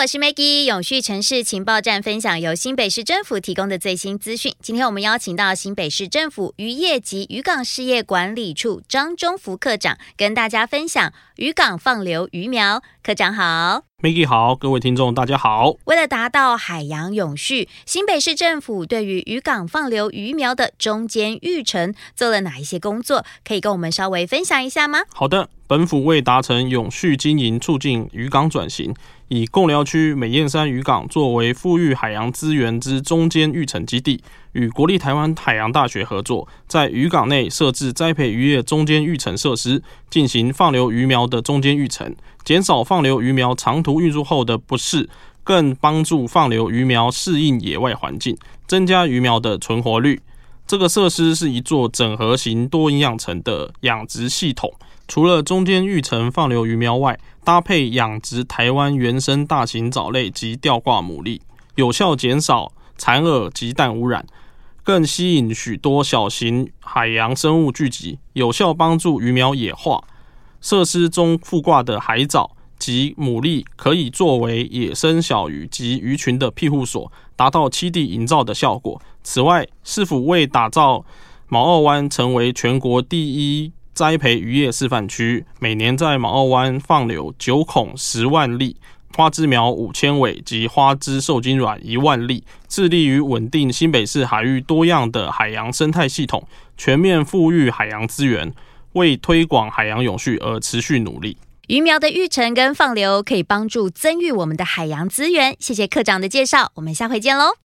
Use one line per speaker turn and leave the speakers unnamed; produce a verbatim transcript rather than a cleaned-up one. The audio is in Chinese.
是 Maggie， 永续城市情报站分享由新北市政府提供的最新资讯。今天我们邀请到新北市政府渔业及渔港事业管理处张忠福科长，跟大家分享渔港放流鱼苗。科长好。
Maggie 好，各位听众大家好。
为了达到海洋永续，新北市政府对于渔港放流鱼苗的中间育成做了哪一些工作？可以跟我们稍微分享一下吗？
好的，本府为达成永续经营，促进渔港转型，以贡寮区美燕山渔港作为富裕海洋资源之中间育成基地，与国立台湾海洋大学合作，在渔港内设置栽培渔业中间育成设施，进行放流鱼苗的中间育成，减少放流鱼苗长途运输后的不适，更帮助放流鱼苗适应野外环境，增加鱼苗的存活率。这个设施是一座整合型多营养层的养殖系统，除了中间育成放流鱼苗外，搭配养殖台湾原生大型藻类及吊挂牡蛎，有效减少残饵及氮污染，更吸引许多小型海洋生物聚集，有效帮助鱼苗野化。设施中附挂的海藻及牡蛎可以作为野生小鱼及鱼群的庇护所，达到栖地营造的效果。此外，市府为打造毛澳湾成为全国第一栽培渔业示范区，每年在毛澳湾放流九孔十万粒，花枝苗五千尾及花枝受精卵一万粒，致力于稳定新北市海域多样的海洋生态系统，全面富裕海洋资源，为推广海洋永续而持续努力。
鱼苗的育成跟放流可以帮助增育我们的海洋资源。谢谢科长的介绍，我们下回见喽。